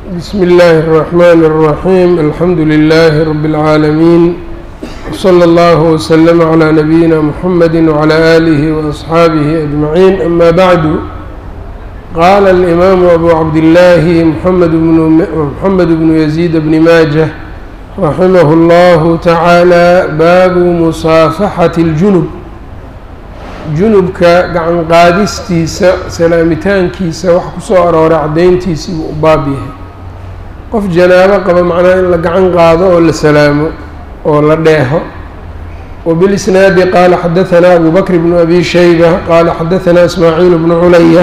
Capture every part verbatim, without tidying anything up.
بسم الله الرحمن الرحيم الحمد لله رب العالمين وصلى الله وسلم على نبينا محمد وعلى آله وأصحابه أجمعين. أما بعد، قال الإمام أبو عبد الله محمد بن محمد بن يزيد بن ماجه رحمه الله تعالى: باب مصافحة الجنب. junubka gacan qaadistiisa salaamitaankiisa wax ku soo arooray cadayntiisii buu u baab yahay. qof janaabo qaba macnaha in la gacan qaado oo la salaamo oo la dheeho. وبالإسناد قال حدثنا أبو بكر بن أبي شيبة قال حدثنا إسماعيل بن علية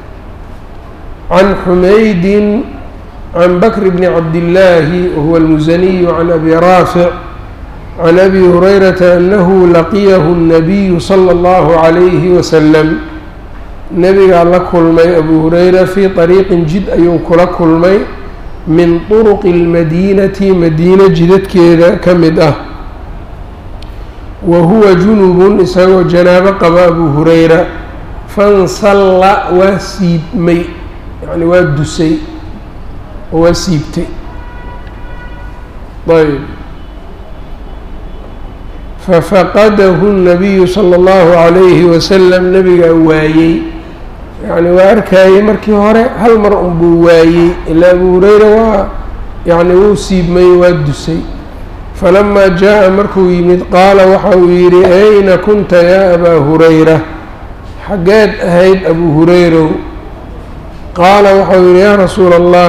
عن حميد عن بكر بن عبد الله وهو المزني عن أبي رافع عن أبي هريرة أنه لقيه النبي صلى الله عليه وسلم. نبي على كلمي أبو هريرة في طريق جد أيو كل كلمي من طرق المدينة مدينة جدت كذا كمدة، وهو جنوب إسهو جناب قبا أبو هريرة فانصلى وسيب مي يعني وادسي وسيبتي. طيب، ففقده النبي صلى الله عليه وسلم نبي وايي يعني واركاي مركي هore hal mar un buu waayey ilaa Abu Hurayra waa yani uu siibmay waa dusay. فلما جاء markuu yimid qaala waxa uu yidhi: ayna kunta ya Aba Hurayra, xageed ahayd Abu Hurayra? qaala waxa uu yidhi: ya rasuul Allah,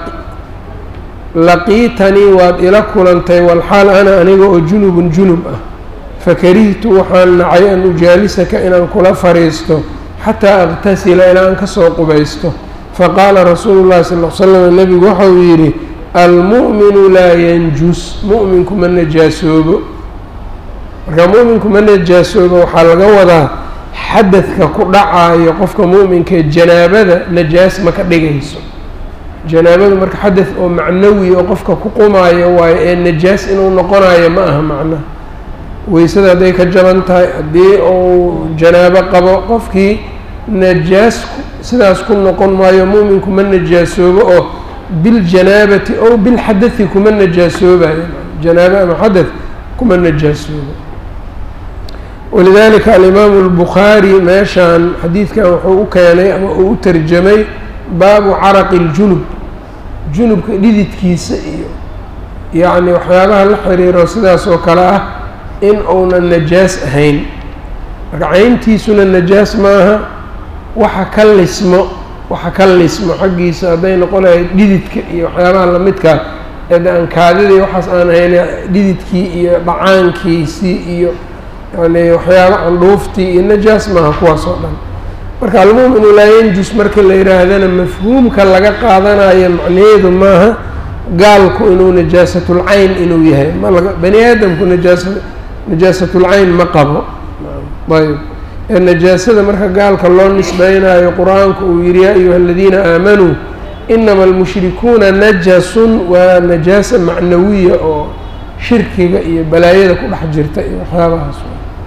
laqiitanii waad ila kulantay walxaal ana aniga oo junubun junub ah. fakarihtu waxaan nacay an ujaalisaka inaan kula fariisto xataa aqtasila ilaa aan ka soo qubaysto. faqaala rasuulu llahi sal l slam, nebigu waxa uu yidhi: almu'minu laa yanjus, mu'minku ma najaasoobo. marka mu'minku ma najaasoobo waxaa laga wadaa xadadka ku dhacaayo qofka mu'minka janaabada najaas ma ka dhigayso. janaabadu marka xadad oo macnawi oo qofka ku qumaayo waayo ee najaas inuu noqonayo ma aha macnaha. weysada hadday ka jaban tahay, haddii uu janaabo qabo qofkii najaas sidaas ku noqon maayo. mu'minku ma najaasoobo oo biljanaabati ow bilxadadi kuma najaasoobayo. janaabo ama xadad kuma najaasoobo. walidaalika alimaamu albukhaari meeshaan xadiidkan wuxuu u keenay ama uu u tarjamay baabu caraqi اljunub, junubka dhididkiisa iyo yacni waxyaabaha la xiriiro sidaas oo kale ah in uunan najaas ahayn. marka cayntiisuna najaas maaha, waxa ka lismo waxa ka lismo xaggiisa hadday noqon lahayd dhididka iyo waxyaabaha lamidkaa ee aan kaadidii waxaas aan ahayn, dhididkii iyo dhacaankiisii iyo yani waxyaaba candhuuftii iyo najaas maaha kuwaas oo dhan. marka almu'minu laa yanjus marka la yihaahdana mafhuumka laga qaadanayo macnaheedu maaha gaalku inuu najaasatul cayn inuu yahay. ma laga bani aadamku najaasa najaasatul cayn ma qabo. ayb ee najaasada marka gaalka loo nisbeynayo qur-aanku uu yidhi: yaa ayuha aladiina aamanuu inama almushrikuuna najasun, waa najaasa macnawiya oo shirkiga iyo balaayada ku dhex jirta iyo waxyaabahaas.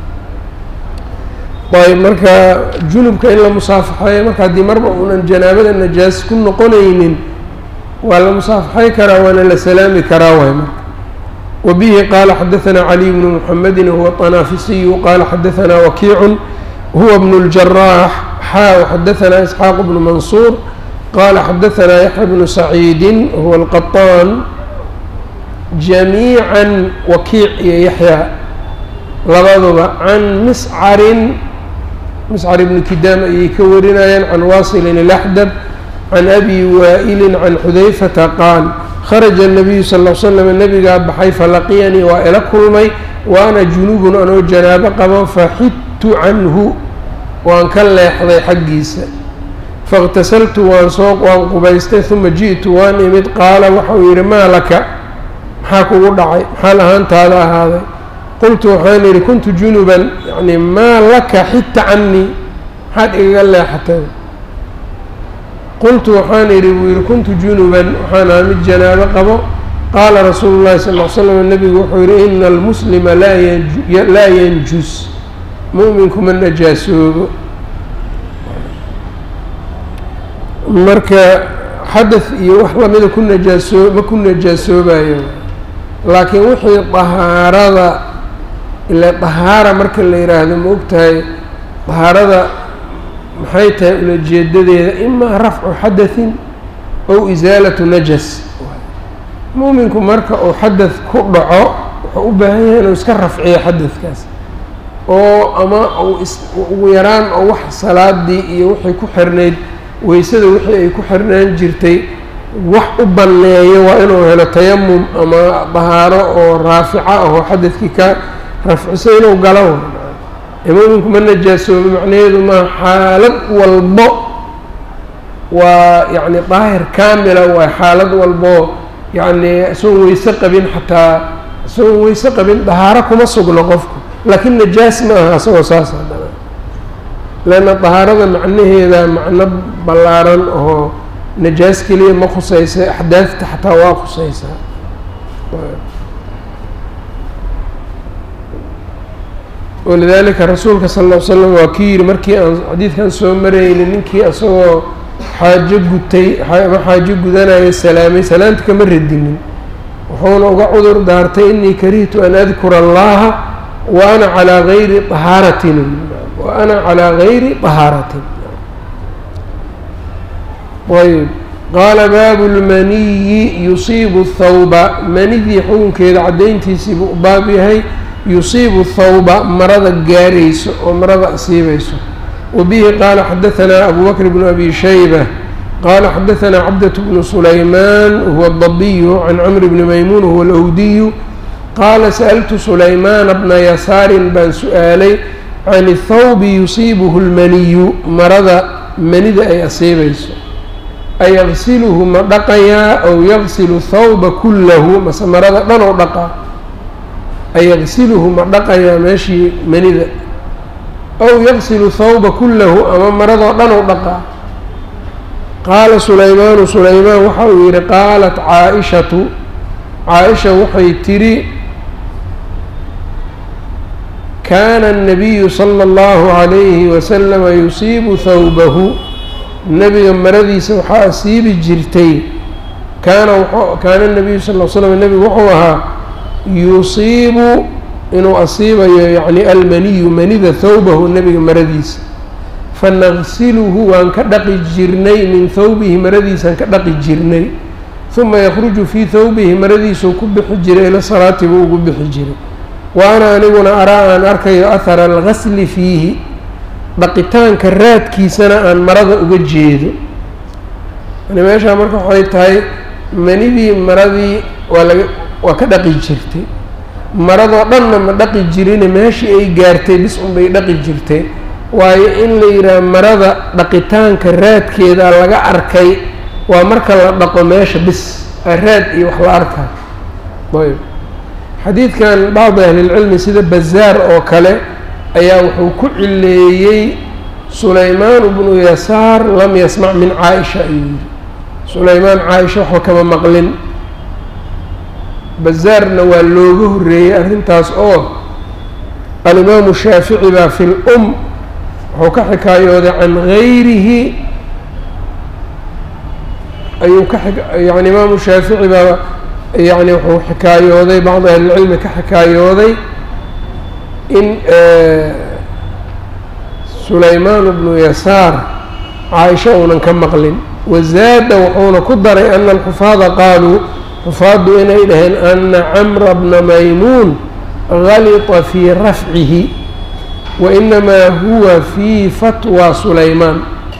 ayb marka junubka in la musaafaxeeyo marka haddii marba uunan janaabada najaas ku noqonaynin waa la musaafaxay karaa, waana la salaami karaa waay marka. وبه قال حدثنا علي بن محمد هو الطنافسي قال حدثنا وكيع هو ابن الجراح حا وحدثنا إسحاق بن منصور قال حدثنا يحيى بن سعيد هو القطان جميعا وكيع يحيى لبضب عن مسعر مسعر بن كدام يكورنا عن واصل الأحدب عن أبي وائل عن حذيفة قال: خرج النبي صلى الله عليه وسلم النبي قال بحي فلقيني وإلى كلمي وأنا جنوب أنا جناب قبا فحدت عنه وأن كان لا يحظي حقيسا فاغتسلت وأن سوق وأن قبيست ثم جئت وأن إمد قال وحوير: ما لك حاكو ودعي حالها أنت هذا هذا. قلت وحاني كنت جنوبا يعني ما لك حتى عني حد قال لي حتى. قلت وحاني وير كنت جنوبا وحانا من جنابه قبو. قال رسول الله صلى الله عليه وسلم النبي وحير: إن المسلم لا لا ينجس، مؤمنكم النجاسوب. marka xadath iyo wax lamida ku najaasoo ma ku najaasoobayo laakiin wixii dahaarada ila dahaara marka la yiraahdo ma ogtahay dahaarada maxay tahay ulajeedadeeda imaa rafcu xadathin ow isaalatu najas muuminku marka uu xadath ku dhaco wuxuu u baahan yahay inuu iska rafciyo xadadkaas oo ama ugu yaraan oo wax salaadii iyo wixii ku xirnayd weysada wixii ay ku xirnaan jirtay wax u banneeyo waa inuu helo tayamum ama dahaaro oo raafica ah oo xadadkii ka rafciso inuu galo muuminku ma najaasoobo macnaheedu ma xaalad walbo waa yacni daahir kaamila waa xaalad walbo yacni isagoon weyse qabin xataa isagoon weyse qabin dahaaro kuma sugno qofku laakiin najaas ma aha isagoo saas haddana leanna dahaarada macnaheeda macno ballaaran oo najaas keliya ma khusaysa axdaafta xataa waa khusaysaa walidaalika rasuulka sala alla ly slam waa kii yihi markii aan xadiidkan soo marayni ninkii isagoo xaajo gutay ama xaajo gudanaya salaamay salaanta kama radinin wuxuuna uga cudur daartay inii karihtu an adkura allaha wa ana calaa gayri tahaaratin wa ana calaa gayri tahaaratin ayb qaala baabu lmaniyi yusiibu thawba manidii xukunkeeda caddayntiisii buu baab yahay yusiibu thawba marada gaarayso oo marada asiibayso wabihi qaala xadahanaa abu bakr bnu abi shayba qaala xadahanaa cabdة bnu sulaymaan huwa الdabiyu can camr bni maymuun huwa alawdiyu qaala sa'altu sulaymaana bna yasaarin baan su-aalay can اthawbi yusiibuhu اlmaniyu marada manida ay asiibayso ayaqsiluhu ma dhaqayaa aw yaqsilu thawba kullahu mase marada dhan oo dhaqaa ayaqsiluhu ma dhaqayaa meeshii manida aw yaqsilu thawba kullahu ama maradoo dhan oo dhaqaa qaala sulaymaanu sulaymaan waxa uu yihi qaalat caa-ishatu caa-isha waxay tidhi kaana الnabiyu salى اllahu عalayhi wasalama yusiibu thawbahu nebiga maradiisa waxaa asiibi jirtay kaana kaana الnabiyu sal l slam nebigu wuxuu ahaa yusiibu inuu asiibayo yacni almaniyu manida thawbahu nebiga maradiisa fanaqsiluhu waan ka dhaqi jirnay min thawbihi maradiisaan ka dhaqi jirnay uma yakruju fii thawbihi maradiisuu ku bixi jiray ila salaati buu ugu bixi jiray wa ana aniguna araa aan arkayo ahara algasli fiihi dhaqitaanka raadkiisana aan marada uga jeedo yani meeshaa marka waxay tahay manidii maradii waa laga waa ka dhaqi jirtay maradoo dhanna ma dhaqi jirine meeshii ay gaartay bis unbay dhaqi jirtay waayo in la yidhaah marada dhaqitaanka raadkeeda laga arkay waa marka la dhaqo meesha bis raad iyo wax la arkaa ayb xadiidkan bacdi ahlilcilmi sida bazaar oo kale ayaa wuxuu ku cileeyey sulaymaan bnu yasaar lam yasmac min caa-isha ayuu yidhi sulaymaan caa-isha waxba kama maqlin bazaarna waa looga horreeyey arrintaas oo alimaamu shaafici baa fi lum wuxuu ka xikaayooday can gayrihi ayuu ka yani imaamu shaafici baa yani wuxuu xikaayooday bacdi ahlilcilmi ka xikaayooday in sulaymaan bnu yasaar caaisha uunan ka maqlin wazaada wuxuuna ku daray ana alxufaada qaaluu xufaaddu inay dhaheen ana camra bna maymuun galita fii rafcihi wa inamaa huwa fii fatwa sulaymaan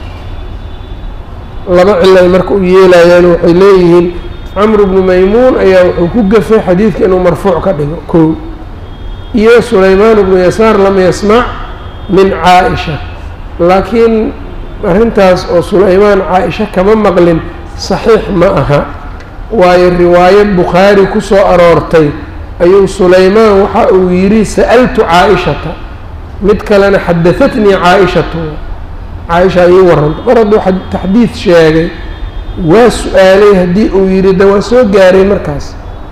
laba cilay marka u yeelayaan waxay leeyihiin camru bnu maymuun ayaa wuxuu ku gafay xadiidka inuu marfuuc ka dhigo kow iyo sulaymaan bnu yasaar lam yasmac min caa-isha laakiin arrintaas oo sulaymaan caa-isha kama maqlin saxiix ma aha waayo riwaayad bukhaari ku soo aroortay ayuu sulaymaan waxa uu yidhi sa'altu caa-ishata mid kalena xadahatnii caa-ishatu caa-isha ayuu warrantay mar hadduu taxdiid sheegay waa su-aalay haddii uu yidhi de waa soo gaaray markaas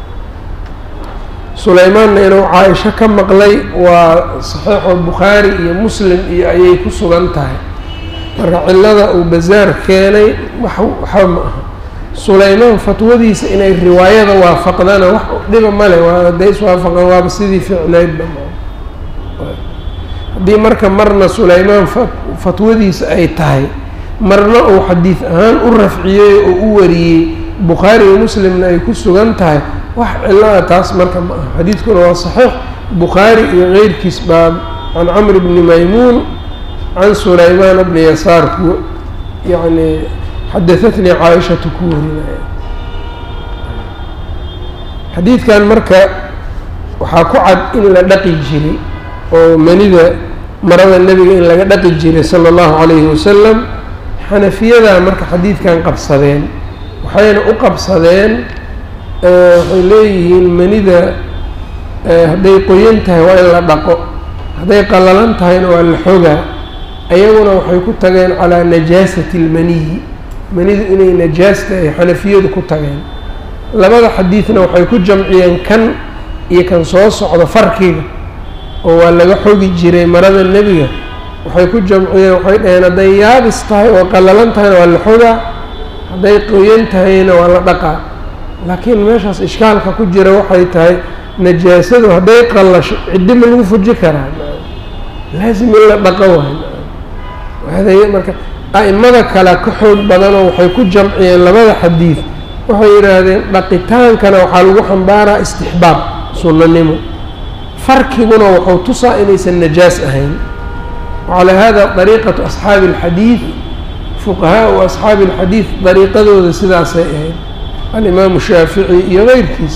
sulaymaanna inuu caa-isho ka maqlay waa saxiixu bukhaari iyo muslim iyo ayay ku sugan tahay marka cillada uu bazaar keenay wax waxba ma aha sulaymaan fatwadiisa inay riwaayada waafaqdana wax dhiba male waa hadday iswaafaqan waaba sidii ficnayd dhamaan haddii marka marna sulaymaan fatwadiisa ay tahay marna uu xadiid ahaan u rafciyey oo u wariyey bukhaari iyo muslimna ay ku sugan tahay wax cilada taas marka ma aha xadiidkuna waa saxiix bukhaari iyo keyrkiis baa can camr bni maymuun can sulaymaan bni yasaar ku yani xadahatnii caaishatu ku warinaya xadiidkan marka waxaa ku cad in la dhaqi jiray oo manida marada nebiga in laga dhaqi jiray sala allahu calayhi wasalam xanafiyadaa marka xadiidkan qabsadeen waxayna u qabsadeen waxay leeyihiin manida hadday qoyan tahay waa in la dhaqo hadday qallalan tahayna waa la xogaa ayaguna waxay ku tageen calaa najaasati almaniyi manidu inay najaasta ay xanafiyadu ku tageen labada xadiidna waxay ku jamciyeen kan iyo kan soo socdo farkiga oo waa laga xogi jiray marada nebiga waxay ku jamciyeen waxay dhaheen hadday yaabis tahay oo qallalan tahayna waa la xogaa hadday qoyan tahayna waa la dhaqaa laakiin meeshaas ishkaalka ku jira waxay tahay najaasadu hadday qallasho ciddi ma lagu fuji karaa laasim in la dhaqo waay marka a'imada kale ka xoog badanoo waxay ku jamciyeen labada xadiid waxay yidhaahdeen dhaqitaankana waxaa lagu xambaaraa istixbaab sunnanimo farkiguna wuxuu tusaa inaysan najaas ahayn wacalaa hada dariiqatu asxaabi alxadiid fuqahaau asxaabi alxadiid dariiqadooda sidaasay ahayd alimaamu shaafici iyo keyrkiis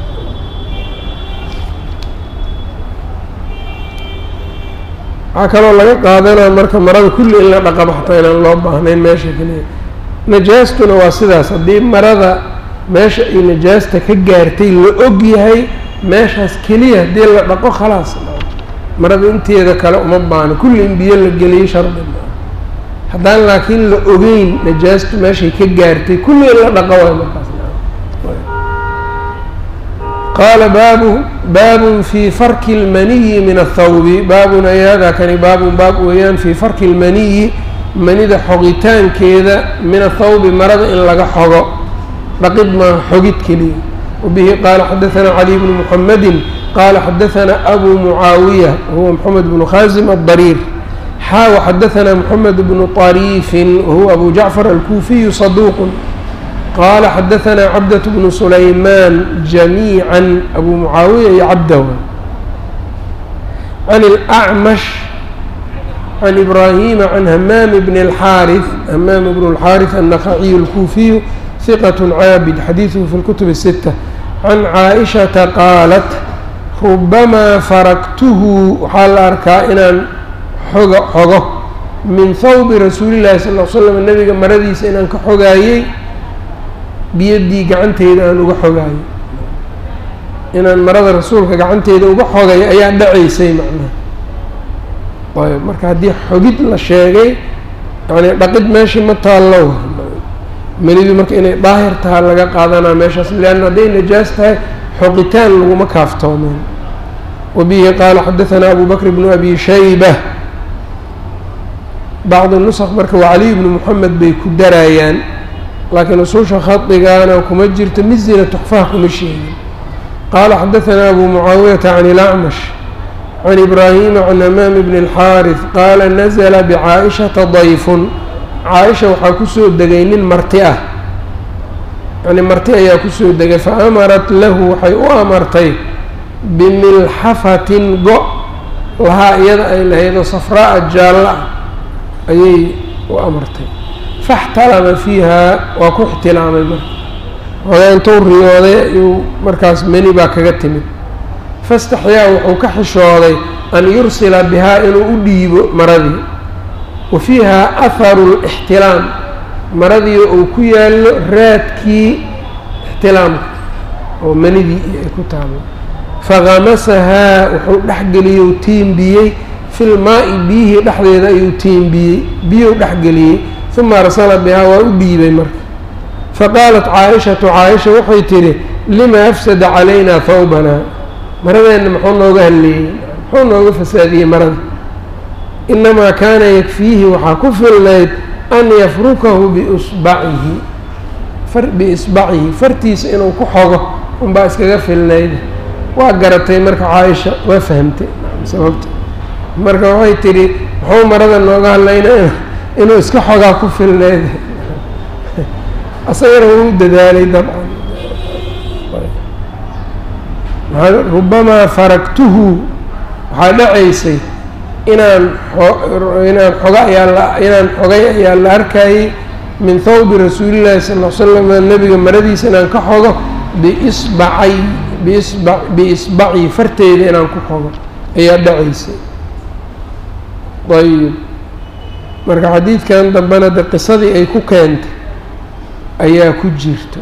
waxaa kaloo laga qaadanaa marka marada kulli in la dhaqaba xataa inaan loo baahnayn meesha keliya najaastuna waa sidaas haddii marada meesha ay najaasta ka gaartay la og yahay meeshaas keliya haddii la dhaqo khalaas marada inteeda kale uma baahno kulli in biyo la geliyey shardi haddaan laakiin la ogeyn najaastu meeshay ka gaartay kulli in la dhaqo waay markaas qaala baabu baabun fii farki lmaniyi min athawbi baabun ayadaa kani baabun baab weeyaan fii farki lmaniyi manida xogitaankeeda min athawbi marada in laga xogo dhaqid maa xogid keliya wabihi qaala xadaثana cali bnu muxamedin qaala xadaثana abu mucaawiya wahuwa moxamed bnu khaasim adariir xaa waxadaثana moxamed bnu طariifin wahuwa abu jacfar alkuufiyu saduuq qaala xadaثana cabdaة bnu sulaymaan jamiiعa abu mucaawiya iyo cabdawa can اlأcmash can ibrahima can hamaam bn اlxaariث hamaam bn اlxaariث الnakhaciyu اlkuufiyu hiqaة caabid xadiiثuhu fi اlkutub الsita can caaئiشhaةa qaalat rubamaa faraktuhu waxaa la arkaa inaan xogo xogo min hawbi rasuuli llahi sal l slam nebiga maradiisa inaan ka xogaayey biyadii gacanteyda aan uga xogaayo inaan marada rasuulka gacanteeda uga xogay ayaa dhacaysay macnaha ayb marka haddii xogid la sheegay yani dhaqid meeshii ma taallo manidii marka inay daahir taha laga qaadanaa meeshaas leanna hadday najaas tahay xoqitaan laguma kaaftoomeen wabihi qaala xadaثana abu bakr bnu abi shayba bacdi nusq marka waa caliy bnu moxamed bay ku darayaan laakiin usuusha khadigaana kuma jirto mizina tuxfaha kuma sheegin qaala xadaثana abu mucaawiyata can ilacmash can ibraahima can hamaam bni اlxaariث qaala nazla bicaaئishata dayfun caaisha waxaa kusoo degay nin marti ah yani marti ayaa kusoo degay faamarat lahu waxay u amartay bimilxafatin go lahaa iyada ay lahaydoo safraa'a jaalla ah ayay u amartay faxtalama fiiha waa ku ixtilaamay marka oda intuu riyooday ayuu markaas meni baa kaga timid fastaxyaa wuxuu ka xishooday an yursila bihaa inuu u dhiibo maradii wa fiiha aharu lixtilaam maradii uu ku yaallo raadkii ixtilaamka oo menidii ay ku taalo fagamasahaa wuxuu dhexgeliyey tiimbiyey filmaa-i biyihii dhexdeeda ayuu tiimbiyey biyuu dhexgeliyey uma arsala bihaa waa u dhiibay marka faqaalat caaishatu caaisha waxay tidhi lima afsada calaynaa hawbanaa maradeenna muxuu nooga halleeyey muxuu nooga fasaadiyey marada inamaa kaana yakfiihi waxaa ku filnayd an yafrukahu biusbacihi biisbacihi fartiisa inuu ku xogo unbaa iskaga filnayd waa garatay marka caaisha waa fahamtay sababta marka waxay tidhi muxuu marada nooga hadlaynaa inuu iska xogaa ku filnayd asagana wuu dadaalay dabcan rubamaa faragtuhu waxaa dhacaysay inaan inaan xoga ayaa inaan xogay ayaa la arkayay min thawbi rasuulillahi sal ll slam nabiga maradiisa inaan ka xogo biisbacay biisba biisbaci farteeda inaan ku xogo ayaa dhacaysay ayib marka xadiidkan dambena de qisadii ay ku keentay ayaa ku jirta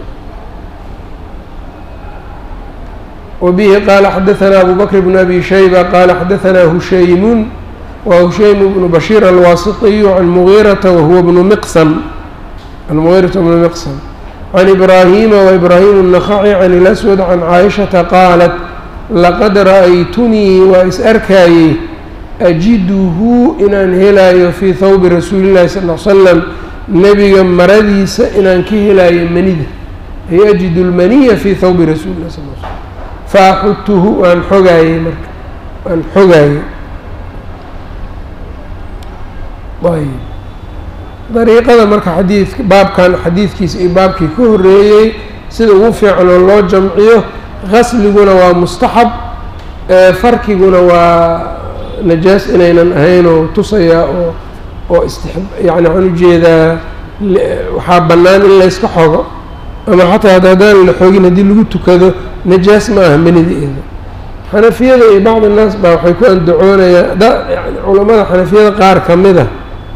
وبه قال حدثنا أبو بكر بن أبي شيبة قال حدثنا هشيم وهشيم بن بشير الواسطي عن مغيرة وهو ابن مقسم عن مغيرة بن مقسم عن إبراهيم وإبراهيم النخعي عن الأسود عن عائشة قالت لقد رأيتني وإسأركاي أجده إن أنهلاي في ثوب رسول الله صلى الله عليه وسلم نبي مرديس إن أنكهلاي منيد يجد المنية في ثوب رسول الله صلى الله عليه وسلم فأحدته وأن حقاي مرك وأن حقاي طيب طريقة مرك حديث باب كان حديث كيس باب كي كهرية سيد وفي على الله جمعيه غسل يقول ومستحب فرق يقول ونجاس إلينا هين وتصيا واستحب يعني عن جيدا وحابنان إلا يسكحوه أما حتى هذا اللي حوجنا دي اللي قلت كذا نجاس ما من ذي حنفية بعض الناس بقى حيكون دعونا ده يعني علماء الحنفية قار كمذا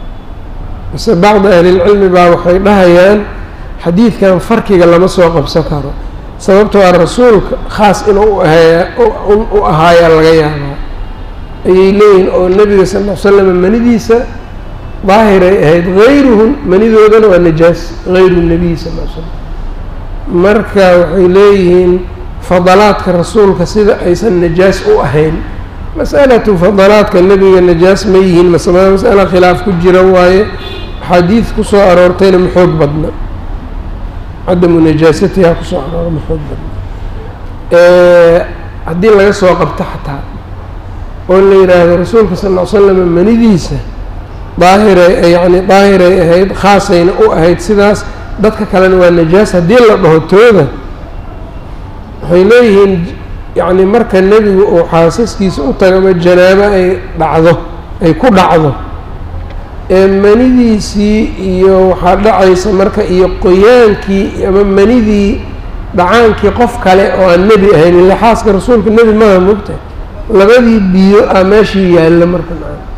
بس بعض أهل العلم بقى وحيدها يعني حديث كان فرقي قال ما سوق بسكره سببته الرسول خاص إنه هيا أو هيا الغيا أي لين أو النبي صلى الله عليه وسلم من ذيسه ظاهر غيرهم من ذي والنجاس غير النبي صلى الله عليه وسلم marka waxay leeyihiin fadalaadka rasuulka sida aysan najaas u ahayn mas'alatu fadalaadka nabiga najaas ma yihiin mas'ala mas'ala khilaaf ku jira waaye xadiid ku soo aroortayna ma xoog badna cadamu najaasatiha ku soo aroortay ma xoog badna ee haddii laga soo qabto xataa oo la yiraahdo rasuulka sallallahu alayhi wasallam manidiisa daahir yani daahir ay ahayd khaasayna u ahayd sidaas dadka kalena waa najaas haddii la dhaho tooda waxay leeyihiin yacni marka nebigu uu xaasaskiisa u tago ama janaabo ay dhacdo ay ku dhacdo ee manidiisii iyo waxaa dhacaysa marka iyo qoyaankii ama manidii dhacaankii qof kale oo aan nebi ahayn ila xaaska rasuulka nebi maaha mogta labadii biyo ah meeshii yaalla marka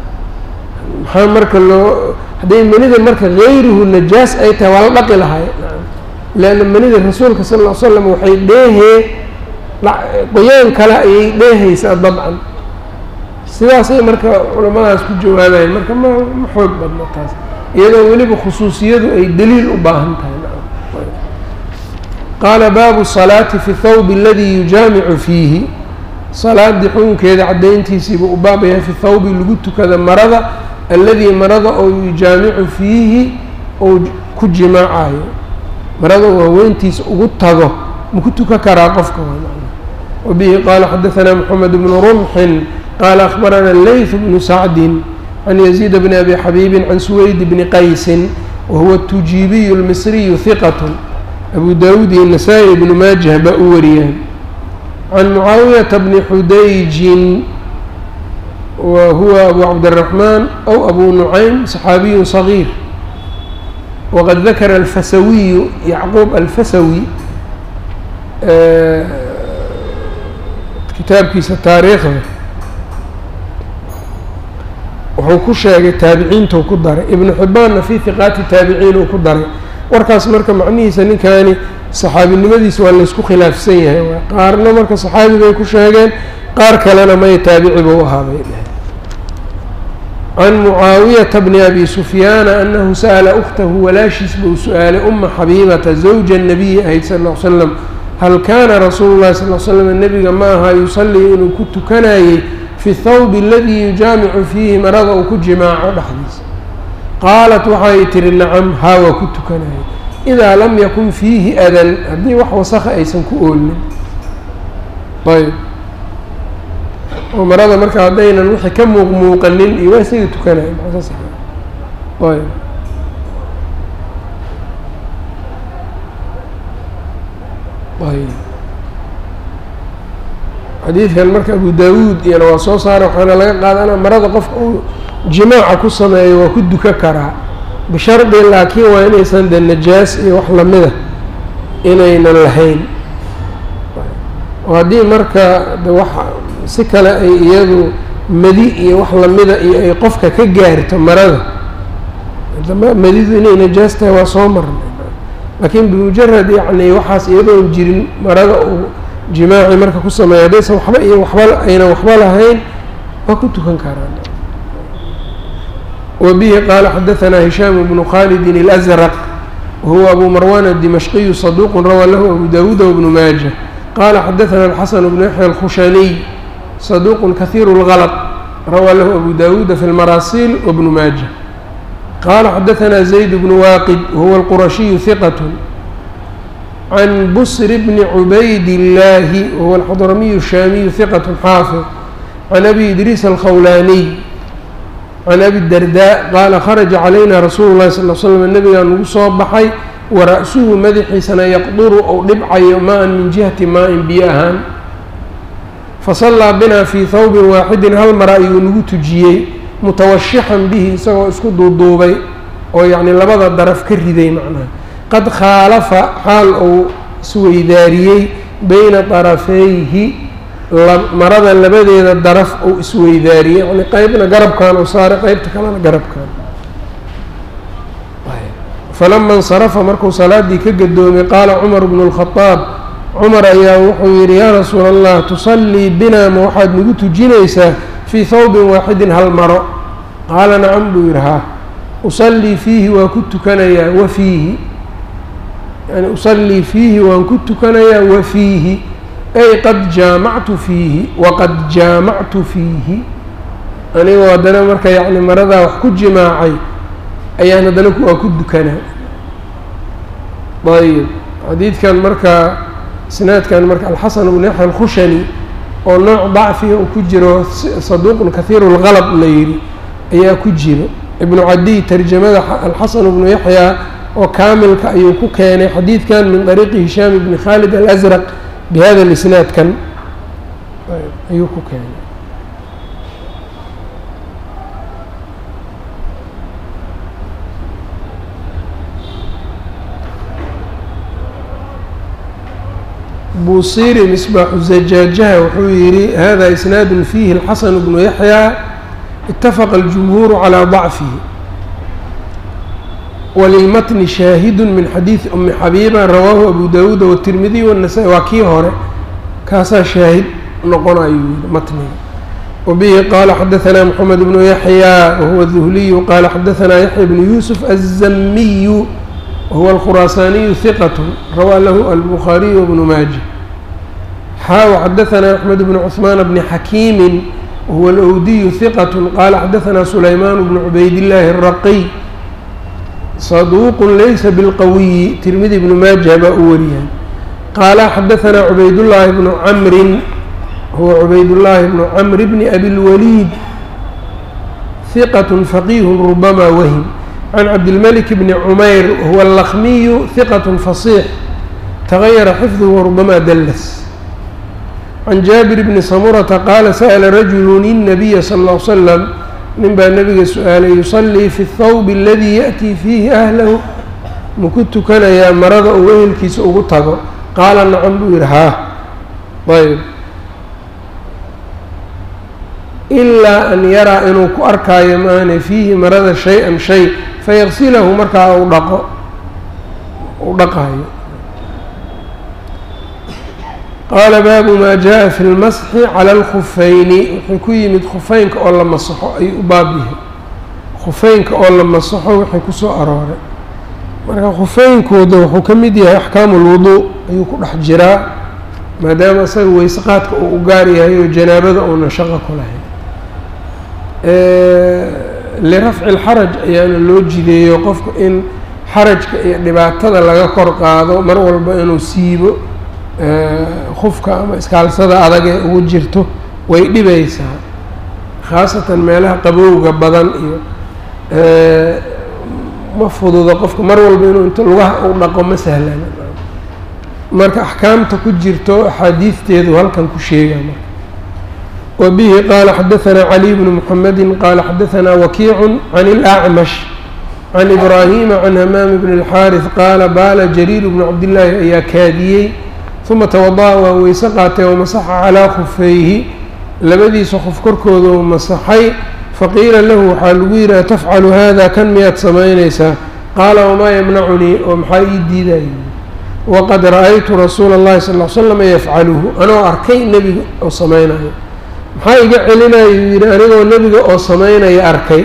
maxaa marka loo hadday manida marka hayruhu najaas ay tahay waa la dhaqi lahay leanna manida rasuulka sal lla ly slam waxay dheehee qoyaan kale ayay dheehaysaa dabcan sidaasay marka culamadaas ku jawaabayeen marka ma ma xoog badna taas iyadoo weliba khusuusiyadu ay daliil u baahan tahay qaala baabu salaati fi thawbi aladii yujaamicu fiihi salaadii xukunkeeda caddayntiisiiba u baabayahay fi thawbi lagu tukada marada الذي مرض أو يجامع فيه أو كجماعه مرض ووينتيس أقطعه مكتوك كراقفك وبه قال حدثنا محمد بن رمح قال أخبرنا الليث بن سعد عن يزيد بن أبي حبيب عن سويد بن قيس وهو التجيبي المصري ثقة أبو داود النسائي بن ماجه بأوريان عن معاوية بن حديج وهو أبو عبد الرحمن أو أبو نعيم صحابي صغير وقد ذكر الفسوي يعقوب الفسوي آه كتاب كيس التاريخ وهو كشاق التابعين تو كدر ابن حبان في ثقات التابعين وكدر وركاس مركا معنيه سنين كان صحابي النمديس ولا يسكو خلاف سيه قارنا مركا صحابي بي كشاقين قار كلنا ما يتابع بوها بينه عن معاوية بن أبي سفيان أنه سأل أخته ولا شسبه سؤال أم حبيبة زوج النبي صلى الله عليه وسلم هل كان رسول الله صلى الله عليه وسلم النبي معها يصلي إنه كنت كناي في الثوب الذي يجامع فيه مرض وكجماع الحديث قالت وحيتر نعم ها وكنت كناي idaa lam yakun fiihi adan haddii wax wasakha aysan ku oolin ayb oo marada marka haddaynan wixii ka muuq muuqanin iyo waa isaga tukanaya masaas ayb ayb xadiidkan marka abu daawuud iyana waa soo saara waxaana laga qaadana marada qofka uu jimaaca ku sameeyo waa ku duka karaa bishardi laakiin waa inaysan de najaas iyo wax lamida inaynan lahayn oo haddii marka de wax si kale ay iyadu madi iyo wax lamida iyo ay qofka ka gaarto marada madidu inay najaas tahay waa soo marnay laakiin bimujarad yacni waxaas iyadoon jirin marada uu jimaaci marka ku sameeya haddaysan waxba iyo waxba aynan waxba lahayn waa ku tukan karaan وبه قال حدثنا هشام بن خالد الأزرق وهو أبو مروان الدمشقي صدوق روى له أبو داود وابن ماجه قال حدثنا الحسن بن يحيى الخشني صدوق كثير الغلط روى له أبو داود في المراسيل وابن ماجه قال حدثنا زيد بن واقد وهو القرشي ثقة عن بصر بن عبيد الله وهو الحضرمي الشامي ثقة حافظ عن أبي إدريس الخولاني عن أبي الدرداء قال خرج علينا رسول الله صلى الله عليه وسلم النبي nagu soo baxay ورأسه madaxiisana يqdر ou dhibcayo maء min جiهaةi maaءin biyo ahaan faصلىa bina fي ثوب waaxidi hal mara ayuu nagu tujiyey mutawashixan bihi isagoo isku duuduubay oo yacni labada daraf ka riday macnaha qad khaalafa xaal ou isweydaariyey bayna طarafayhi marada labadeeda daraf uu isweydaariyey yani qeybna garabkan uu saaray qeybta kalena garabkan falama insarafa markuu salaadii ka gadoomay qaala cumar bnu اlkhadaab cumar ayaa wuxuu yidhi yaa rasuula allah tusallii binaa ma waxaad nagu tujinaysaa fii hawbin waaxidin hal maro qaala nacam buu yidhi haa usallii fiihi waan ku tukanayaa wa fiihi yani usallii fiihi waan ku tukanayaa wa fiihi ay qad jaamactu fiihi waqad jaamactu fiihi anigoo haddana marka yacni maradaa wax ku jimaacay ayaan haddana waa ku dukanaa ayb xadiidkan marka isnaadkan marka alxasan bnu yaxya alkhushani oo nooc dacfiga uu ku jiro saduuqun kahiiru lgalab la yidhi ayaa ku jiro ibnu cadiy tarjamada alxasan bnu yaxya oo kaamilka ayuu ku keenay xadiidkan min dariiqi hishaam bni khaalid alazraq bihada lisnaad kan ayuu ku keenay buusiri misbaaxu zajaajaha wuxuu yihi hada isnaadu fiihi alxasan bnu yaxya itafaqa aljumhuuru calaa dacfihi walilmatni shaahidu min xadiidi umi xabiiba rawaahu abu dawuuda watirmidiy wanasaa-i waa kii hore kaasaa shaahid noqonayo yii matniga wabihi qaala xadahanaa moxamed bnu yaxya wahuwa duhliyu qaala xadahanaa yaxya bnu yuusuf azamiyu wahuwa alkhuraasaaniyu hiqat rawaa lahu albukhaariyu wabnu maaja xaaw xadahanaa axmed bnu cuثmaan bni xakiimi wahuwa alawdiyu hiqat qaala xadahanaa sulaymaan bnu cubaydillaahi araqiy صدوq laysa bاlqawiyi tirmidi bnu maaja baa u wariyay qaala xadahanaa cubaydالlaahi bnu camrin huwa cubaydالlaahi bnu camr bni abilwaliid hiqaة faqiih rubama wahim can cabdilmalik bni cumayr huwa اlakmiyu hiqaة fasiix tagayara xifduhu warubama dallas can jaabir bni samurata qaala sa'la rajulu الnabiya sal اه l slam nin baa nabiga su-aalay yusallii fi اthawbi aladii yaأtii fiihi ahlahu maku tukanayaa marada uu ehelkiisa ugu tago qaala nacam buu yihi haa ayb ilaa an yaraa inuu ku arkaayo maane fiihi marada shay-an shay fayaqsilahu markaa u dhaqo u dhaqaayo qaala baabu maa jaa fi lmasxi cala alkhufayni wuxuu ku yimid khufeynka oo la masaxo ayuu u baab yahay khufeynka oo la masaxo wixii kusoo arooray marka khufeynkooda wuxuu ka mid yahay axkaamu lwuduu ayuu ku dhex jiraa maadaama isaga weyseqaadka uu u gaar yahay oo janaabada uunan shaqo ku lahayn lirafci lxaraj ayaana loo jideeyo qofku in xarajka iyo dhibaatada laga kor qaado mar walba inuu siibo khufka ama iskaalsada adag ee ugu jirto way dhibaysaa khaasatan meelaha qabowga badan iyo ma fududa qofka mar walba inuu inta lugaha u dhaqo ma sahlana marka axkaamta ku jirto axaadiisteedu halkan ku sheegaa marka wabihi qaala xadaثanaa cali bnu muxamedi qaala xadaثanaa wakiicu can اlأcmash can ibraahima can hamaam bn اlxaariث qaala baala jariir bnu cabdillaahi ayaa kaadiyey uma tawada'a waa weyse qaatay wamasaxa calaa khufayhi labadiisa qof korkooda uu masaxay faqiila lahu waxaa lagu yidhi atafcalu hada kan miyaad samaynaysaa qaala wamaa yamnacunii oo maxaa ii diidayay waqad ra-aytu rasuula اllahi sal l slama yafcaluhu anoo arkay nebiga oo samaynayo maxaa iga celinaya uu yidhi anigoo nebiga oo samaynaya arkay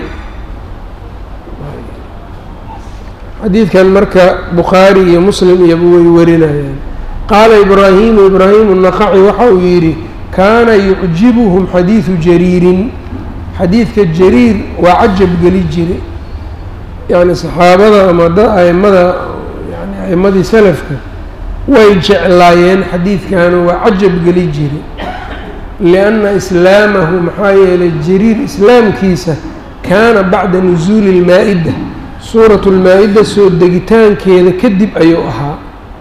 xadiidkan marka bukhaari iyo muslim iyoba way warinayaan qaala ibraahimu ibraahimu naqaci waxa uu yidhi kaana yucjibuhum xadiidu jariirin xadiidka jariir waa cajab geli jiray yacni saxaabada ama da aimada yani aimadii salafka way jeclaayeen xadiidkanu waa cajab geli jiray lianna islaamahu maxaa yeelay jariir islaamkiisa kaana bacda nusuuli lmaa-ida suuratu lmaa-ida soo degitaankeeda kadib ayuu ahaa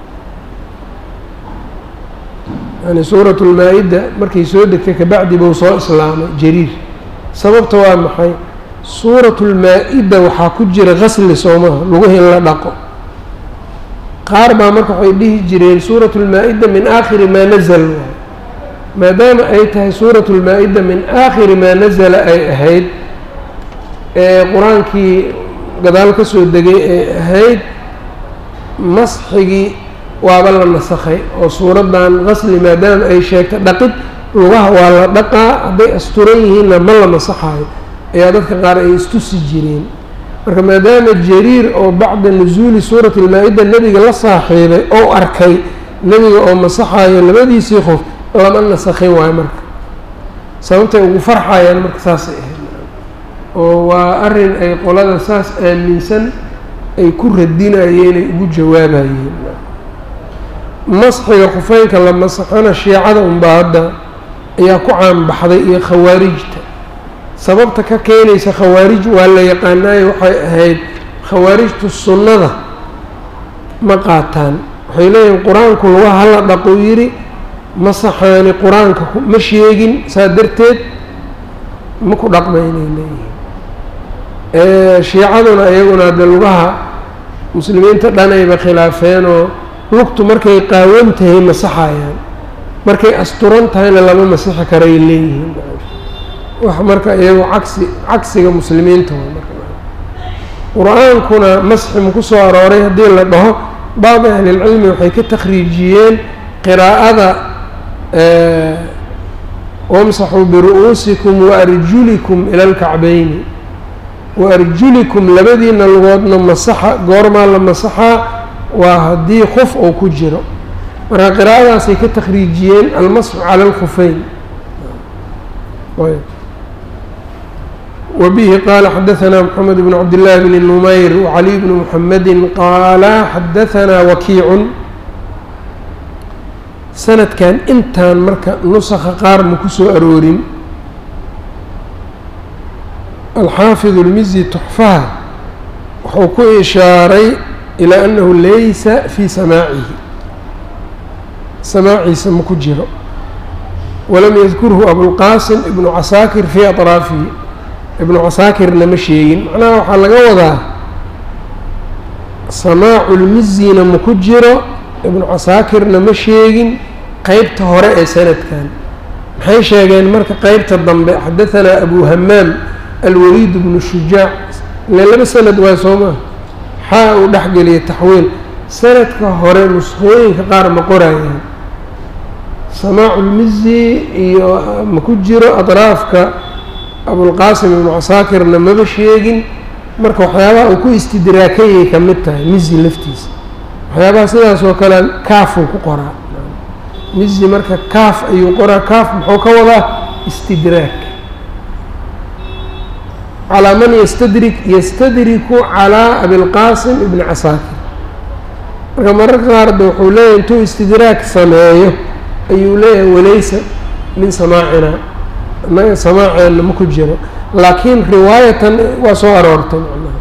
yani suuratu lmaa-ida markay soo degtay kabacdi buu soo islaamay jariir sababta waa maxay suuratu lmaa-ida waxaa ku jira qasli soomaha lugahi in la dhaqo qaar baa marka waxay dhihi jireen suuratu lmaa-ida min aakhiri maa nazal maadaama ay tahay suuratu lmaa-ida min aakhiri maa nazala ay ahayd ee qur-aankii gadaal ka soo degay ay ahayd masxigii waaba la nasakhay oo suuraddan qasli maadaama ay sheegtay dhaqid lugaha waa la dhaqaa hadday asturan yihiinna ma la masaxaayo ayaa dadka qaar ay istusi jireen marka maadaama jariir oo bacda nusuuli suurati lmaa-ida nebiga la saaxiibay oo arkay nebiga oo masaxaayo labadiisii qof lama nasakhin waayo marka sababtay ugu farxayaan marka saasay ahayd oo waa arrin ay qolada saas aaminsan ay ku radinayeen ay ugu jawaabayeen masxiga khufeynka la masaxana shiicada unbaa hadda ayaa ku caanbaxday iyo khawaarijta sababta ka keenaysa khawaarij waa la yaqaanaayo waxay ahayd khawaarijtu sunnada ma qaataan waxay leeyihin qur-aanku lugaha hala dhaquu yidhi masaxaani qur-aanka ma sheegin saa darteed ma ku dhaqmaynay leeyihin shiicaduna iyaguna de lugaha muslimiinta dhanayba khilaafeenoo lugtu markay qaawan tahay masaxayaan markay asturan tahayna lama masixi karay leeyihiin wax marka iyagu cagsi cagsiga muslimiinta qur-aankuna masxi maku soo arooray haddii la dhaho bacdi ahlilcilmi waxay ka takhriijiyeen qiraa'ada wamsaxuu biru-uusikum waarjulikum ila alkacbayni waarjulikum labadiina lugoodna masaxa goormaa la masaxaa waa haddii khuf oo ku jiro marka qiraa'adaasay ka takhriijiyeen almasxu cala alkhufeyn wabihi qaala xadaثanaa moxamed bn cabdillaahi bni numayr wacaliy bni muxamedi qaala xadaثanaa wakiicun sanadkan intaan marka nusakha qaar ma ku soo aroorin alxaafid اlmizi tuxfaha wuxuu ku ishaaray ilaa annahu laysa fii samaacihi samaaciisa ma ku jiro walam yadkurhu abulqaasim ibnu casaakir fii aطraafihi ibnu casaakirna ma sheegin macnaha waxaa laga wadaa samaacu lmizina ma ku jiro ibnu casaakirna ma sheegin qeybta hore ee sanadkan maxay sheegeen marka qeybta dambe xadaثanaa abu hamaam alwaliid bnu shujaac ile laba sanad waay soo maa xaa uu dhexgeliyay taxwiil sanadka hore nuskhooyinka qaar ma qorayaan samaacu lmizi iyo ma ku jiro aطraafka abulqaasim ibnu casaakirna maba sheegin marka waxyaabaha uu ku istidraakayay ka mid tahay mizi laftiisa waxyaabaha sidaas oo kale kaafuu ku qoraa mizi marka kaaf ayuu qoraa kaaf muxuu ka wadaa istidraak calaa man yastadrik yastadriku calaa abilqaasim ibni casaakir. marka mararka qaarda wuxuu leeyahay intuu istidraag sameeyo ayuu leeyahay walaysa min samaacina, annaga samaaceena ma ku jiro, laakiin riwaayatan waa soo aroortay macnaha.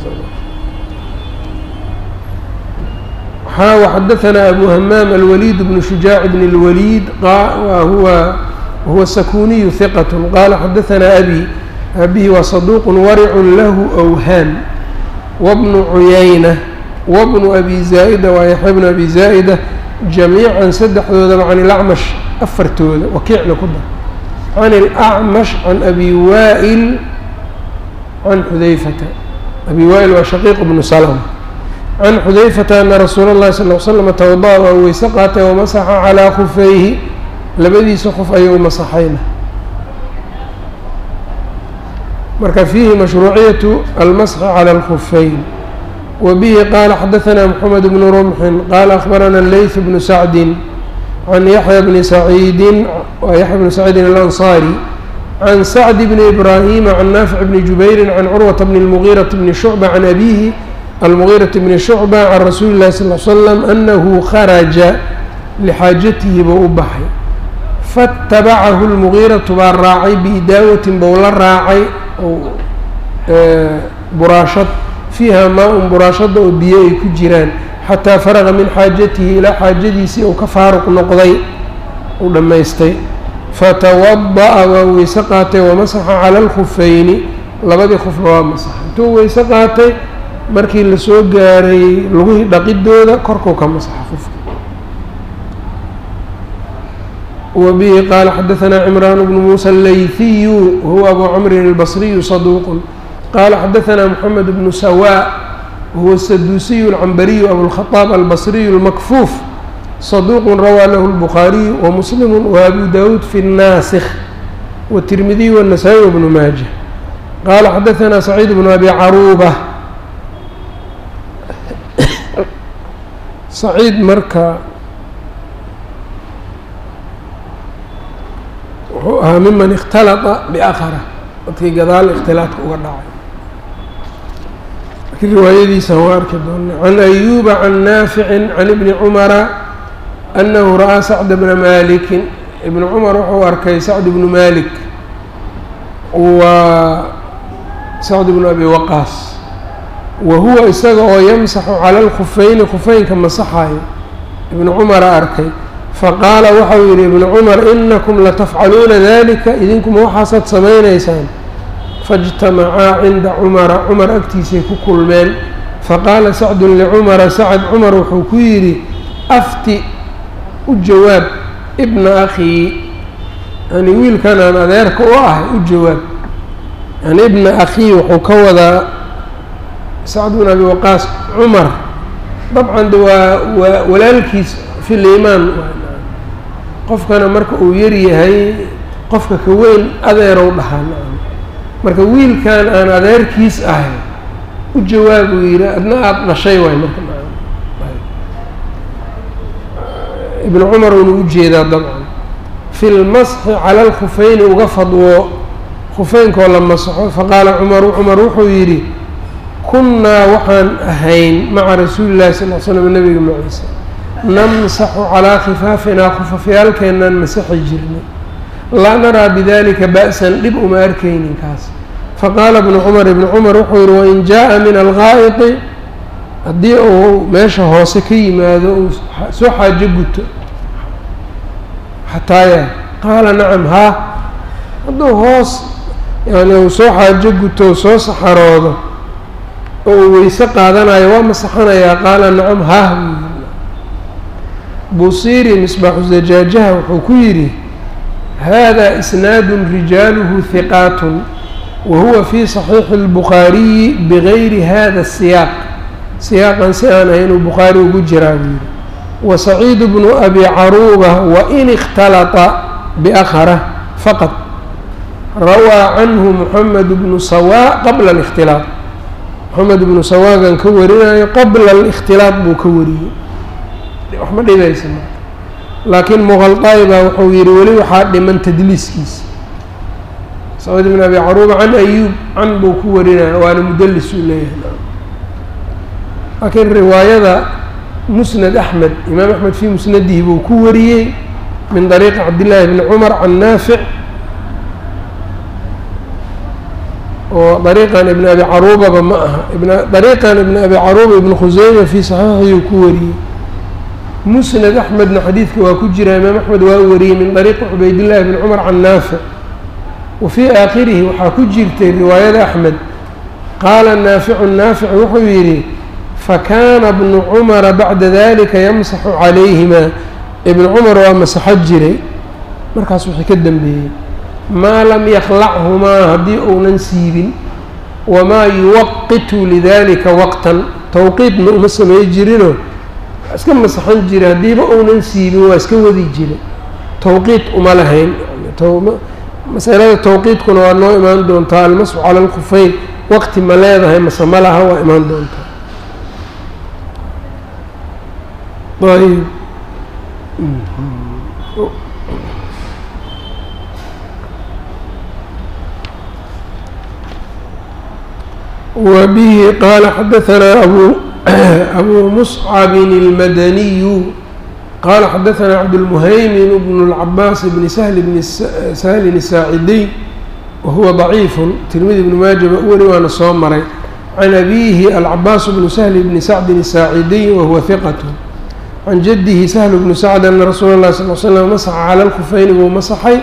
waxaa waxadaثanaa abu hamaam alwaliid bnu shujaac bn اlwaliid wahuwa wahuwa sakuniyu hiqat qaala xadaثanaa abi abihi waa saduuq waricun lahu awhaam wabnu cuyayna wabnu abi zaa'ida waa yaxya bnu abi zaa'ida jamiican saddexdoodaba can ilacmash afartooda wakiicna ku dar can ilacmash can abi waa'il can xudayfata abi waa'il waa shaqiiq bnu salama can xudayfata ana rasuula اllahi sal l slam tawada'a waa weyse qaatay wamasaxa calaa khufayhi labadiisa qof ayuu masaxayna. marka fiihi mashruuciyatu almasxi cala alkhufayn. wabihi qaala xadaثanaa moxamed bnu rumxin qaala akhbarana leyth bnu sacdin can yaxya bni saciidin waa yaxya bni saciidin alansaari can sacd bni ibraahima can naafic bni jubayrin can curwata bni اlmugiirati bni shucba can abiihi almugiirati bni shucba can rasuuli اllahi sal l slam anahu kharaja lixaajatihi buu u baxay faاtabacahu اlmugiiratu baa raacay biidaawatin bou la raacay buraashad fiiha maa-un buraashada oo biyo ay ku jiraan xataa faraqa min xaajatihi ilaa xaajadiisii uu ka faaruq noqday uu dhammaystay. fatawada'a waa weyse qaatay wamasaxa cala alkhufayni labadii khufna waa masaxay. intuu weyse qaatay markii lasoo gaaray lugihii dhaqidooda korkuu ka masaxa qofka. wabihi qaala xadaثanaa cimraan bnu muusa allayhiyu wahuwa abu camrin albasriyu saduuqun qaala xadaثanaa moxamed bnu sawaa wahuwa saduusiyu alcambariyu abulkhaaab albasriyu almakfuuf saduuqun rawaa lahu اlbukhaariyu wamuslimu waabu daawuud fi الnaasikh watirmidiyu wالnasaa-i wabnu maaja. qaala xadaثanaa saciid bnu abi caruuba. saciid marka wuxuu ahaa miman ikhtalata biakhara, dadkii gadaal ikhtilaatka uga dhacay. laakiin riwaayadiisa waa arki doona. can ayuuba can naaficin can ibni cumara annahu ra'aa sacda bna malikin. ibnu cumar wuxuu arkay sacd bnu malik waa sacd bnu abi waqaas wa huwa isaga oo yamsaxu cala alkhufayni khufeynka masaxayo ibnu cumara arkay. faqaala waxau yidhi ibnu cumar inakum latafcaluuna dalika idinkuma waxaasaad samaynaysaan. faاjtamacaa cinda cumara cumar agtiisay ku kulmeen. faqaala sacdun licumara sacd cumar wuxuu ku yidhi afti u jawaab ibna akhii, yani wiilkan aan adeerka u ahay u jawaab. yani ibna akhii wuxuu ka wadaa sacd bn abi waqaas cumar dabcan de waa waa walaalkiis fi liimaan. qofkana marka uu yar yahay qofka ka weyn adeerow dhahaan. marka wiilkan aan adeerkiis ahay u jawaab uu yidhi adna aada dhashay waay. marka ibnu cumar uuna u jeedaa dabcan fi lmasxi cala alkhufayni uga fadwo khufeynkoo la masaxo. faqaala cumaru cumar wuxuu yidhi kunnaa waxaan ahayn maca rasuuli llahi sal l slam nabiga maciisa namsaxu calaa khifaafinaa khufafyaalkeennaan masaxi jirnay laa naraa bidalika ba'san dhib uma arkaynin kaas. faqaala ibnu cumar ibnu cumar wuxuu yidhi wain jaaءa min algaa'iti haddii uu meesha hoose ka yimaado uu soo xaajo guto xataaya qaala nacam haa hadduu hoos yani uu soo xaajo guto u soo saxaroodo oo uu weyse qaadanayo waa masaxanayaa. qaala nacam haa. busiiri misbaaxu zajaajaha wuxuu ku yidhi hada isnaadu rijaaluhu hiqaatun wa huwa fi صaxiixi اlbukhaariyi bigayri hada الsiyaaq. siyaaqan si aan ahayn uu bukhaari ugu jiraa buu yidhi. wa saciid bnu abi caruuba wain اkhtalata biakhara faqad rawaa canhu moxamed bnu sawaa qabla اlاkhtilaaط. moxamed bnu sawaagan ka warinayo qabla اlاkhtilaaط buu ka wariyey. wax ma dhibaysa marka. laakiin muqalطaay baa wuxuu yidhi weli waxaa dhiman tadliiskiisa. saciid bn abi caruuba can ayuub can buu ku warinaya waana mudlis uu leeyahay. laakiin riwaayada musnad axmed imaam axmed fii musnadihi buu ku wariyey min dariiqi cabdillaahi bni cumar can naafic oo dariiqan ibn abi caruubaba ma aha dariiqan ibn abi caruuba ibn khuseyma fii saxiixiyuu ku wariyey. musnad axmedna xadiidka waa ku jira imaam axmed waa wariyey min dariiqi cubaydillahi bni cumar can naafic wa fii aakhirihi waxaa ku jirtay riwaayada axmed qaala naaficu naafic wuxuu yidhi fakaana bnu cumara bacda dalika yamsaxu calayhima ibnu cumar waa masaxo jiray markaas wixii ka dambeeyey maa lam yakhlachumaa haddii uunan siibin wamaa yuwaqitu lidalika waqtan tawqiidna uma samey jirinoo iska masaxan jiray haddiiba uunan siibin waa iska wadi jiray tawqiid uma lahayn. masalada tawqiidkuna waa noo imaan doontaa almasxu cala alkhufeyn waqti ma leedahay mase ma laha waa imaan doontaa. ayb وبه قال حدثنا أبو أبو مصعب المدني قال حدثنا عبد المهيمن بن العباس بن سهل بن سهل الساعدي وهو ضعيف ترمذي بن ماجه أولي وأنا صامري عن أبيه العباس بن سهل بن سعد الساعدي وهو ثقة عن جده سهل بن سعد أن رسول الله صلى الله عليه وسلم مسح على الخفين ومسحي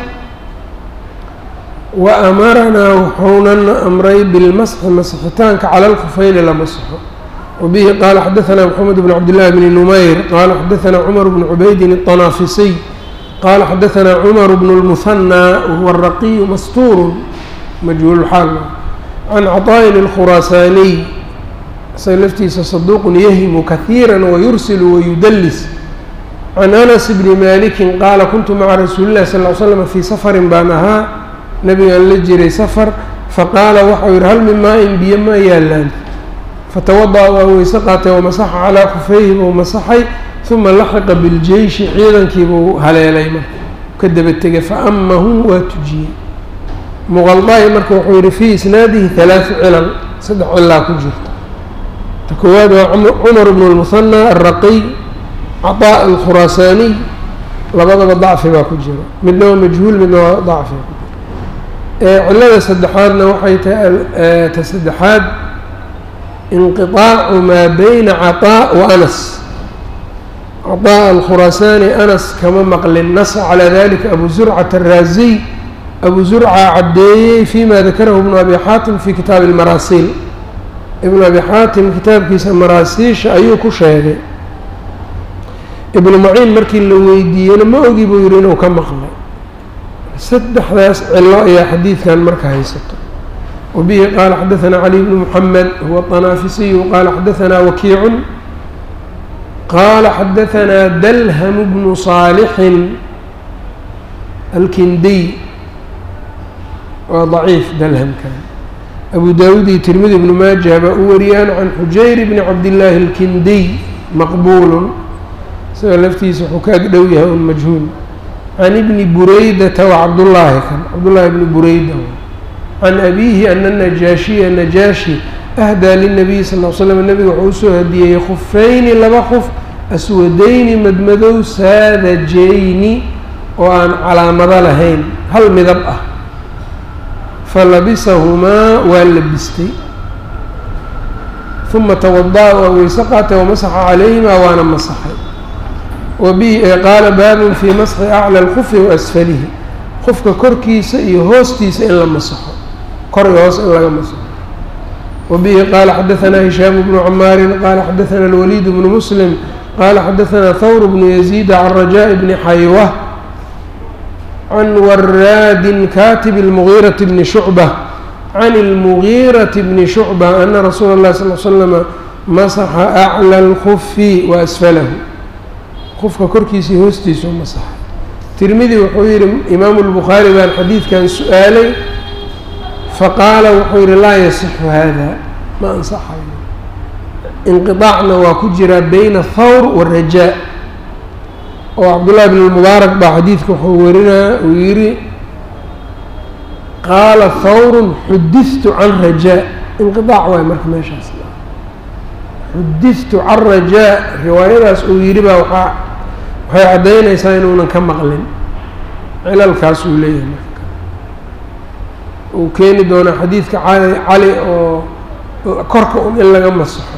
وأمرنا وحونا أمري بالمسح مسحتانك على الخفين لمسحه. وبه قال حدثنا محمد بن عبد الله بن نمير قال حدثنا عمر بن عبيد الطنافسي قال حدثنا عمر بن المثنى وهو الرقي مستور مجهول الحال عن عطاء الخراساني سلفتيس صدوق يهم كثيرا ويرسل ويدلس عن أنس بن مالك قال كنت مع رسول الله صلى الله عليه وسلم في سفر بانها نبي أن لجري سفر فقال وحوير هل من ماء بيما يالان فتوضأ وهو سقط ومسح على خفيه ومسحي ثم لحق بالجيش عيدا كيبو هليليما كدب التقى فأمه وتجي مغلطاء مركو وحوير في إسناده ثلاث علل صدح الله كجرت تكواد عمر بن المثنى الرقي عطاء الخراساني لبضب الضعف ما كجر منه مجهول منه ضعف علة سدحادنا وحي تسدحاد انقطاع ما بين عطاء وأنس عطاء الخراساني أنس كما مقل النص على ذلك أبو زرعة الرازي أبو زرعة عدي فيما ذكره ابن أبي حاتم في كتاب المراسيل ابن أبي حاتم كتاب كيس مراسيش أيوكو شاهده ابن معين مركي اللي ويدينا ما أجيبه يرينه كم مقل سدح ذاس الله يا حديث كان مركه يسطر. وبه قال حدثنا علي بن محمد هو الطنافسي وقال حدثنا وكيع قال حدثنا دلهم بن صالح الكندي وضعيف دلهم كان أبو داود ترمذي بن ماجه بأوريان عن حجير بن عبد الله الكندي مقبول سألفتي سحكاك دويها المجهول عن ابن بريدة وعبد الله كان عبد الله بن بريدة عن أبيه أن النجاشي النجاشي أهدى للنبي صلى الله عليه وسلم النبي وحوسه هديه خفين لما خف أسودين مدمدو ساذجين وأن على مضلهين هل مذبأه فلبسهما ولبستي ثم توضأ وسقط ومسح عليهما وأنا مسحي. وبه قال باب في مسح أعلى الخف وأسفله خفك كركيس يهوستيس إلا مسحه كريوس إلا مسحه. وبه قال حدثنا هشام بن عمار قال حدثنا الوليد بن مسلم قال حدثنا ثور بن يزيد عن رجاء بن حيوة عن وراد كاتب المغيرة بن شعبة عن المغيرة بن شعبة أن رسول الله صلى الله عليه وسلم مسح أعلى الخف وأسفله خفك كركيسي هوستيس ومسح. ترمذي وحوير إمام البخاري بان حديث كان سؤالي فقال وحوير لا يصح هذا ما انصح انقطاعنا وكجرى بين الثور والرجاء. وعبد الله بن المبارك بحديثك حورنا ويري qaala hawr xudidtu can rajaa inqiaac waay marka meeshaas xudidtu can rajaa riwaayadaas uu yidhi baa waaa waxay caddaynaysaa inuunan ka maqlin cilalkaas uu leeyahay marka uu keeni doonaa xadiidka cali cali oo korka un in laga masaxo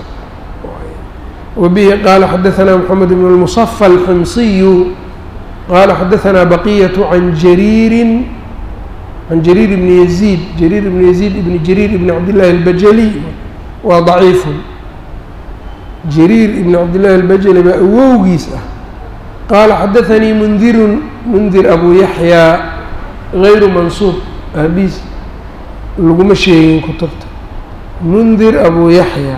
wabihi qaala xadaثanaa moxamed bn اlmuصفى alximsiyu qaala xadaثanaa baqiyة can jariirin can jariir bni yaziid jariir bni yaziid ibni jariir ibni cabdillahi اlbajali waa ضaciifun jariir ibni cabdillahi اlbajali baa awowgiis ah qaala xadaثanii mundirun mundir abu yaxyaa gayru mansuub aabiis laguma sheegin kutubta mundir abu yaxyaa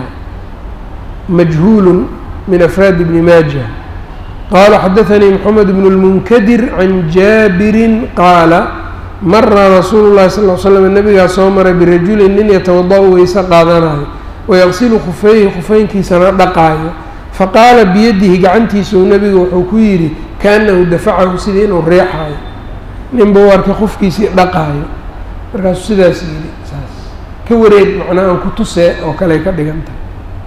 majhuul min afraad ibni maaja qaala xadaثanii moxamed bn اlmunkadir can jaabirin qaala mara rasuulu llahi sal l slam nabigaa soo maray birajulin nin yatawada-u weyse qaadanayo wayaqsilu khufeyhi khufeynkiisana dhaqaayo faqaala biyadihi gacantiisuu nebigu wuxuu ku yidhi kaanahu dafacahu sidii inuu reexaayo ninba u arkay qofkiisii dhaqaayo markaasuu sidaas yidhi saas ka wareeg macnaa aan ku tusee oo kale ka dhigan tahay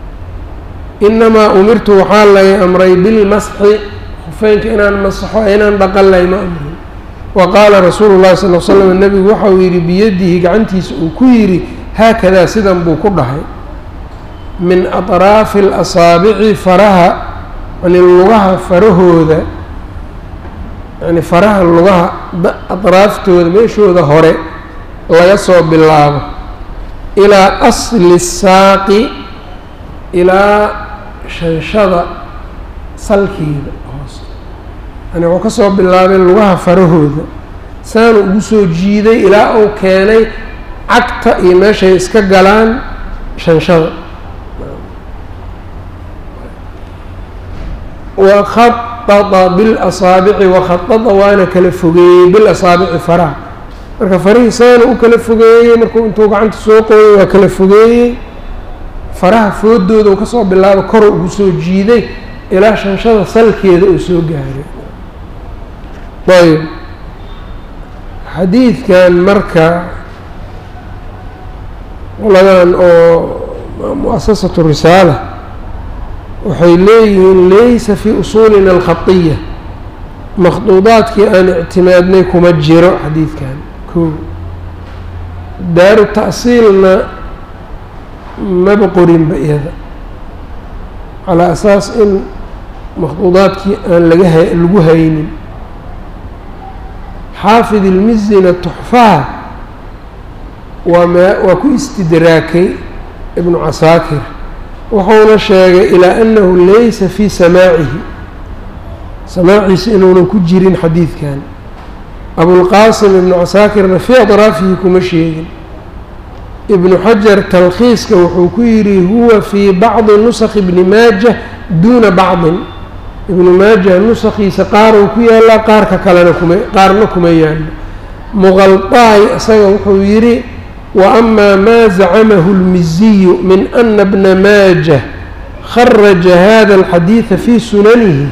inamaa umirtu waxaa lay amray bilmasxi khufeynka inaan masaxo inaan dhaqan lay ma amrin wa qaala rasuulu llahi sal l slam nebigu waxau yidhi biyadihi gacantiisa uu ku yidhi haakadaa sidan buu ku dhahay min aطraafi اlasaabici faraha yani lugaha farahooda yani faraha lugaha aطraaftooda meeshooda hore laga soo bilaabo ilaa asli الsaaqi ilaa shanshada salkeeda hoose yani wuxuu ka soo bilaabay lugaha farahooda saanu ugu soo jiiday ilaa uu keenay cagta iyo meeshay iska galaan shanshada wakhaطa bilasaabici wakhaطada waana kala fogeeyey bilasaabici faraha marka farihii saana u kala fogeeyey markuu intuu gacanta soo qooyay waa kala fogeeyey faraha foodooda uu kasoo bilaabo kor ugu soo jiiday ilaa shanshada salkeeda uu soo gaaray ayb xadiidkan marka qoladan oo muasasatu risaala waxay leeyihiin laysa fii usuulina alkhatiya makhduudaadkii aan ictimaadnay kuma jiro xadiidkan ko daaru ta'siilna maba qorinba iyada calaa asaas in makhduudaadkii aan laga ha lagu haynin xaafid ilmizina tuxfaha waa ma waa ku istidraakay ibnu casaakir wuxuuna sheegay ilaa annahu laysa fii samaacihi samaaciisa inuunan ku jirin xadiidkan abulqaasim ibnu casaakirna fii adraafihi kuma sheegin ibnu xajar talkhiiska wuxuu ku yidhi huwa fii bacdi nusakh ibni maajah duuna bacdin ibnu maajah nusakhiisa qaaruu ku yaallaa qaarka kalena kuma qaarna kuma yaallo muqaldaay isaga wuxuu yidhi وأما ما زعمه المزي من أن ابن ماجه خرج هذا الحديث في سننه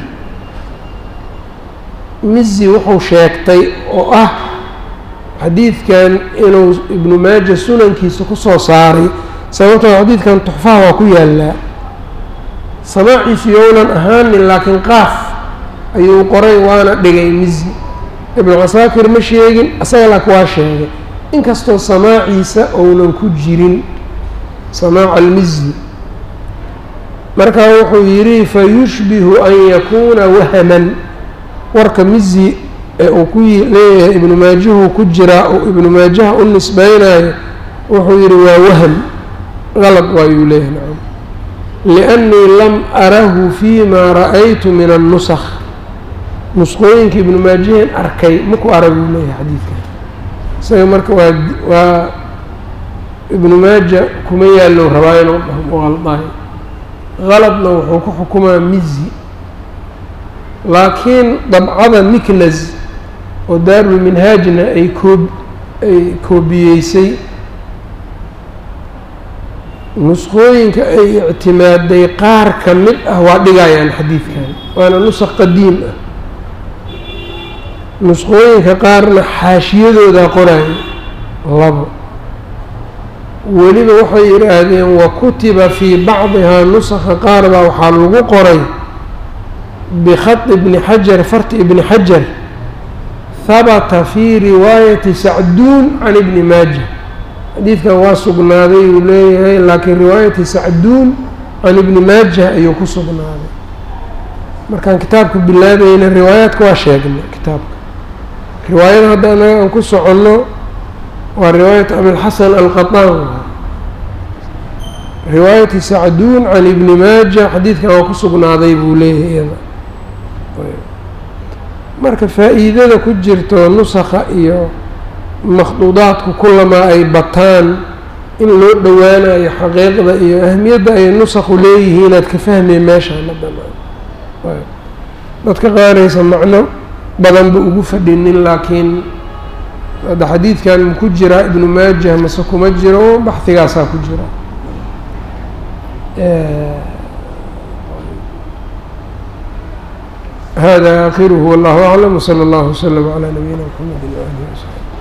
مزي wuxuu sheegtay oo ah xadiidkan inuu ibnu maaja sunankiisa kusoo saaray sababtoo xadiidkan tuxfaha waa ku yaalaa samaaciisu yownan ahaanin laakiin qaaf ayuu qoray waana dhigay mizi ibnu casaakir ma sheegin asaga laakin waa sheegay inkastoo samaaciisa ounan ku jirin samaaca almizi markaa wuxuu yidhi fayushbihu an yakuuna wahaman warka mizi ee uu ku leeyahay ibnu maajahu ku jiraa oo ibnu maajaha u nisbeynayo wuxuu yidhi waa waham qalad waayuu leeyahay nacam liannii lam arahu fii maa ra'aytu min annusakh nusqooyinka ibnu maajahen arkay maku araguu leeyahay xadiidkan isaga marka waa waa ibnu maaja kuma yaallow rabaa inuu dhaho qaldaay qaladna wuxuu ku xukumaa mizi laakiin dabcada miknaz oo daarulminhaajna ay koob ay koobiyeysay nusqooyinka ay ictimaaday qaar ka mid ah waa dhigayaan xadiidkan waana nusakh qadiim ah nusqooyinka qaarna xaashiyadoodaa qoraayo labo weliba waxay yidhaahdeen wakutiba fii bacdihaa nusakha qaar baa waxaa lagu qoray bikhaط ibni xajar farti ibni xajar habata fii riwaayati sacduun can ibni maaja xadiidkan waa sugnaaday uu leeyahay laakiin riwaayati sacduun can ibni maaja ayuu ku sugnaaday markaan kitaabka bilaabayna riwaayaadka waa sheegnay kitaabka riwaayada hadda anaga aan ku soconno waa riwaayat abilxasan alqaطaan riwaayati sacduun can ibni maaja xadiidkan waa ku sugnaaday buu leeyahay iyada marka faa-iidada ku jirto nusakha iyo makhduudaadku kulamaa ay bataan in loo dhowaanayo xaqiiqda iyo ahmiyadda ay nusakhu leeyihiin inaad ka fahmay meeshaana banaan dadka qaaraysa macno badanba ugu fadhinin laakiin hadda xadiidkan ma ku jiraa ibnu maajah mase kuma jiro baxhigaasaa ku jira hada akhiruhu wallahu aclam wsala allahu waslama calaa nabiyina mxamedi waalihi wasaxbi